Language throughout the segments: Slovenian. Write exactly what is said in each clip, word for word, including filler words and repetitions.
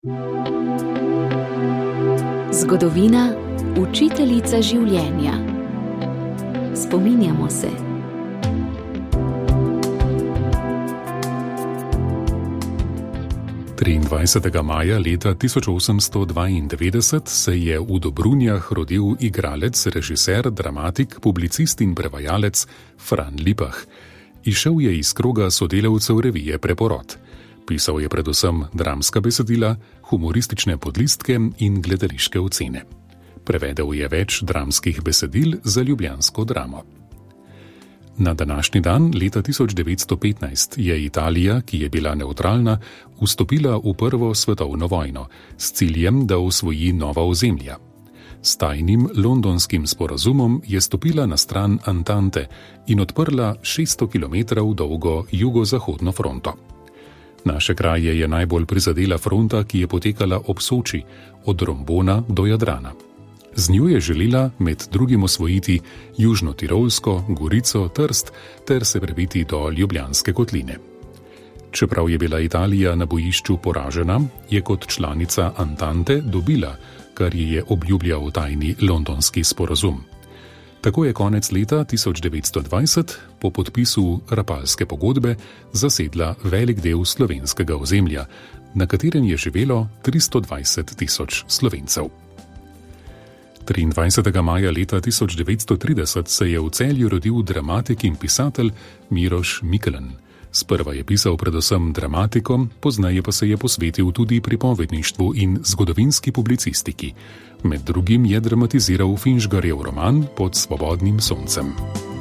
Zgodovina, učiteljica življenja. Spominjamo se. triindvajsetega maja leta tisoč osemsto dvaindevetdeset se je v Dobrunjah rodil igralec, režiser, dramatik, publicist in prevajalec Fran Lipah. Izšel je iz kroga sodelavcev revije Preporod. Pisal je predvsem dramska besedila, humoristične podlistke in gledališke ocene. Prevedel je več dramskih besedil za ljubljansko dramo. Na današnji dan, leta tisoč devetsto petnajst, je Italija, ki je bila nevtralna, vstopila v Prvo svetovno vojno s ciljem, da osvoji nova ozemlja. S tajnim londonskim sporazumom je stopila na stran Antante in odprla šeststo kilometrov dolgo jugozahodno fronto. Naše kraje je najbolj prizadela fronta, ki je potekala ob Soči, od Rombona do Jadrana. Z njo je želela med drugim osvojiti Južno-Tirolsko, Gorico, Trst ter se prebiti do Ljubljanske kotline. Čeprav je bila Italija na bojišču poražena, je kot članica Antante dobila, kar ji je obljubljal tajni londonski sporazum. Tako je konec leta tisoč devetsto dvajset po podpisu Rapalske pogodbe zasedla velik del slovenskega ozemlja, na katerem je živelo tristo dvajset tisoč Slovencev. triindvajsetega maja leta tisoč devetsto trideset se je v Celju rodil dramatik in pisatelj Miroš Mikelen. Sprva je pisal predvsem dramatiko, pozneje pa se je posvetil tudi pripovedništvu in zgodovinski publicistiki. Med drugim je dramatiziral Finžgarjev roman Pod svobodnim soncem.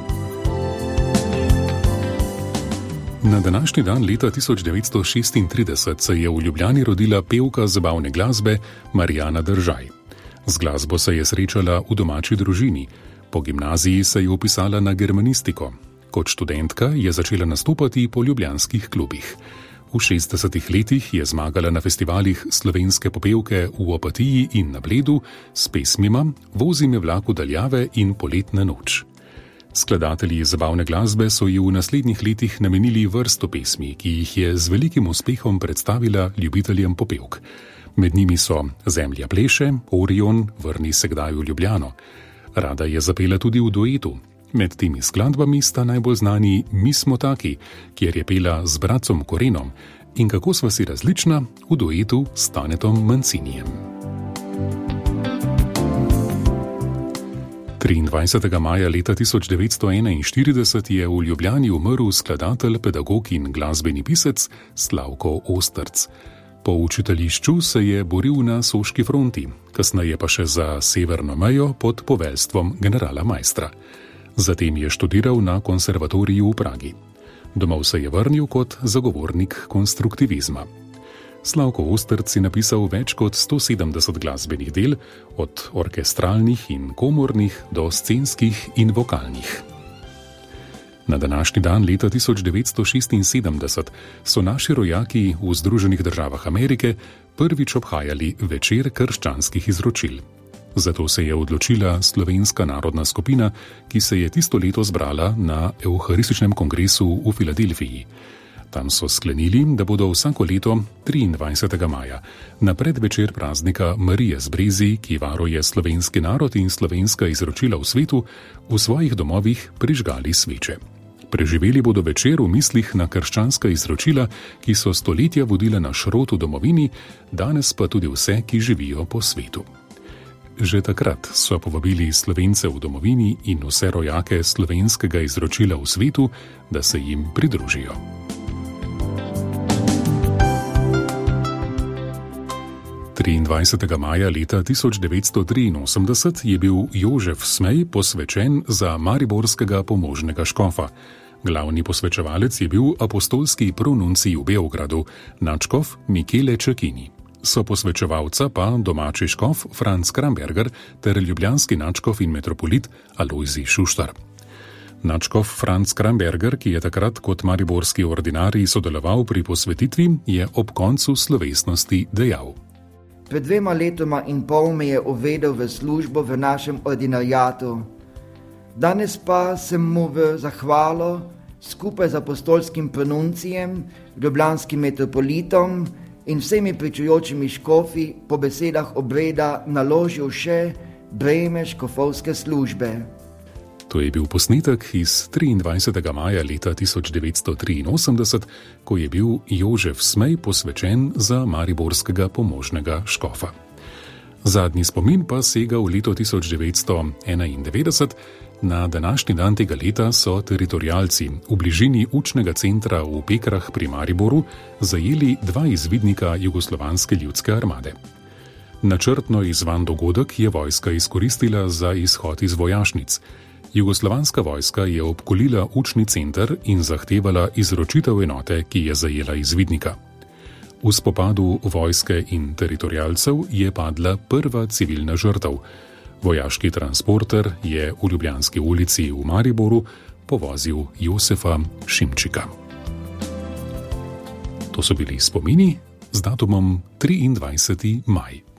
Na današnji dan leta tisoč devetsto šestintrideset se je v Ljubljani rodila pevka zabavne glasbe Marjana Držaj. Z glasbo se je srečala v domači družini. Po gimnaziji se je vpisala na germanistiko. Kot študentka je začela nastopati po ljubljanskih klubih. V šestdesetih letih je zmagala na festivalih slovenske popevke v Opatiji in na Bledu s pesmima Vozi me vlak v daljave in Poletna noč. Skladatelji zabavne glasbe so ji v naslednjih letih namenili vrsto pesmi, ki jih je z velikim uspehom predstavila ljubiteljem popevk. Med njimi so Zemlja pleše, Orion, Vrni se kdaj v Ljubljano. Rada je zapela tudi v duetu. Med temi skladbami sta najbolj znani Mi smo taki, kjer je pela z bratcom Korenom, in Kako sva si različna v duetu s Tanetom Mancinijem. triindvajsetega maja leta tisoč devetsto enainštirideset je v Ljubljani umrl skladatelj, pedagog in glasbeni pisec Slavko Ostrc. Po učiteljišču se je boril na Soški fronti, kasneje pa še za severno mejo pod poveljstvom generala Maistra. Zatem je študiral na konservatoriju v Pragi. Domov se je vrnil kot zagovornik konstruktivizma. Slavko Ostrc je napisal več kot sto sedemdeset glasbenih del, od orkestralnih in komornih do scenskih in vokalnih. Na današnji dan leta tisoč devetsto šestinsedemdeset so naši rojaki v Združenih državah Amerike prvič obhajali večer krščanskih izročil. Zato se je odločila slovenska narodna skupina, ki se je tisto leto zbrala na Evharističnem kongresu v Filadelfiji. Tam so sklenili, da bodo vsako leto triindvajsetega maja na predvečer praznika Marije z Brezi, ki varuje slovenski narod in slovenska izročila v svetu, v svojih domovih prižgali sveče. Preživeli bodo večer v mislih na krščanska izročila, ki so stoletja vodila naš rod v domovini, danes pa tudi vse, ki živijo po svetu. Že takrat so povabili Slovence v domovini in vse rojake slovenskega izročila v svetu, da se jim pridružijo. triindvajsetega maja leta tisoč devetsto triinosemdeset je bil Jožef Smej posvečen za mariborskega pomožnega škofa. Glavni posvečevalec je bil apostolski pronuncij v Beogradu, nadškof Michele Cecchini. Soposvečevalca pa domači škof Franz Kramberger ter ljubljanski nadškof in metropolit Alojzij Šuštar. Nadškof Franz Kramberger, ki je takrat kot mariborski ordinarij sodeloval pri posvetitvi, je ob koncu slovesnosti dejal: Pred dvema letoma in pol me je uvedel v službo v našem ordinarijatu. Danes pa sem mu v zahvalo skupaj z apostolskim pronuncijem, ljubljanskim metropolitom in vsemi pričujočimi škofi po besedah obreda naložil še breme škofovske službe. To je bil posnetek iz triindvajsetega maja leta tisoč devetsto triinosemdeset, ko je bil Jožef Smej posvečen za mariborskega pomožnega škofa. Zadnji spomin pa sega v leto tisoč devetsto enaindevetdeset. Na današnji dan tega leta so teritorialci v bližini učnega centra v Pekrah pri Mariboru zajeli dva izvidnika Jugoslovanske ljudske armade. Načrtno izvan dogodek je vojska izkoristila za izhod iz vojašnic. Jugoslovanska vojska je obkolila učni center in zahtevala izročitev enote, ki je zajela izvidnika. V spopadu vojske in teritorialcev je padla prva civilna žrtev. Vojaški transporter je v Ljubljanski ulici v Mariboru povozil Josefa Šimčika. To so bili spomini z datumom triindvajseti maj.